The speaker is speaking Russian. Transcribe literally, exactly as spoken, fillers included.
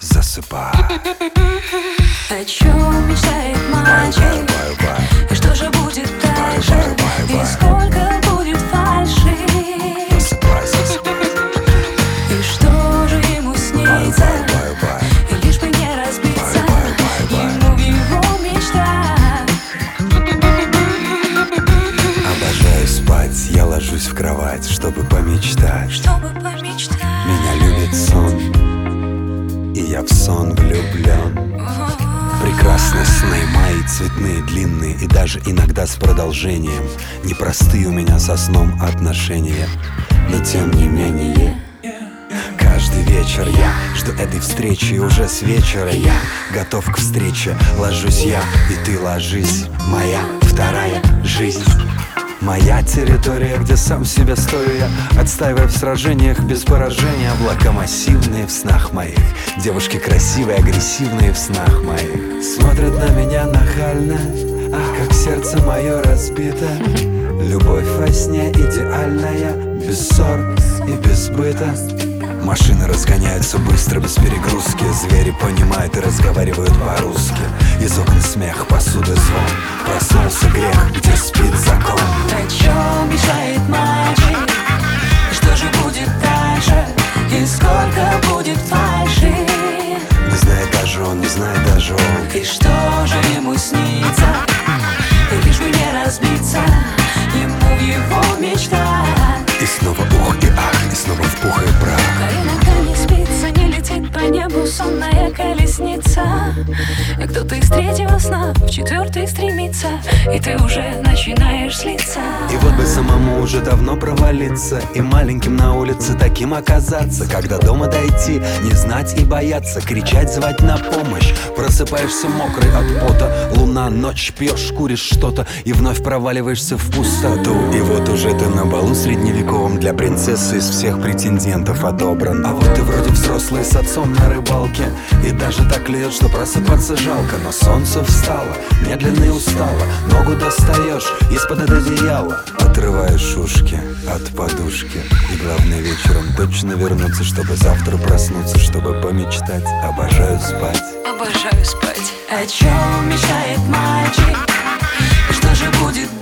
засыпай. О чем мечтает мальчик? И что же будет дальше? И сколько будет фальши? Засыпай, засыпай. И что же ему снится? И лишь бы не разбиться ему в его мечтах. Обожаю спать, я ложусь в кровать, чтобы помечтать. Чтобы помечтать. Меня любит сон, и я в сон влюблен. Прекрасные сны мои, цветные, длинные, и даже иногда с продолжением. Непростые у меня со сном отношения, но тем не менее каждый вечер я жду этой встречи, и уже с вечера я готов к встрече. Ложусь я, и ты ложись, моя вторая жизнь. Моя территория, где сам себе стою я, отстаивая в сражениях без поражения. Облака массивные в снах моих, девушки красивые, агрессивные в снах моих. Смотрят на меня нахально, ах, как сердце мое разбито. Любовь во сне идеальная, без ссор и без быта. Машины разгоняются быстро, без перегрузки. Звери понимают и разговаривают по-русски. Из окон смех, посуды звон. Проснулся грех, где спит закон. О чем мечтает мальчик? И что же будет дальше? И сколько будет фальши? Не знает даже он, не знает даже он. И что же ему снится? И лишь бы не разбиться ему в его мечтах. И снова ух и ах, и снова в пух и прах. А иногда не спится, не летит по небу сонная колесница. И кто-то из третьего сна в четвертый стремится, и ты уже начинаешь злиться. И вот бы самому уже давно провалиться, и маленьким на улице таким оказаться. Когда дома дойти, не знать и бояться, кричать, звать на помощь. Просыпаешься мокрый от пота, луна, ночь, пьешь, куришь что-то, и вновь проваливаешься в пустоту. И вот уже ты на балу средневековом, для принцессы из всех претендентов отобран. А вот ты вроде взрослый с отцом на рыбалке, и даже так льет, что просыпаться жалко. Но солнце встало, медленно и устало, ногу достаешь из-под одеяла, отрываешь ушки от подушки. И главное вечером точно вернуться, чтобы завтра проснуться, чтобы помечтать. Обожаю спать. Обожаю спать. О чем мечтает мальчик? И что же будет